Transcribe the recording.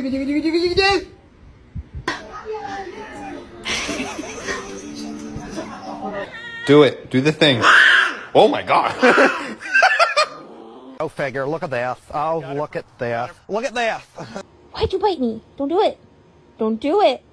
Do it. Do the thing. Oh my God. Go figure. Look at that. Oh, look at that. Look at that. Why'd you bite me? Don't do it. Don't do it.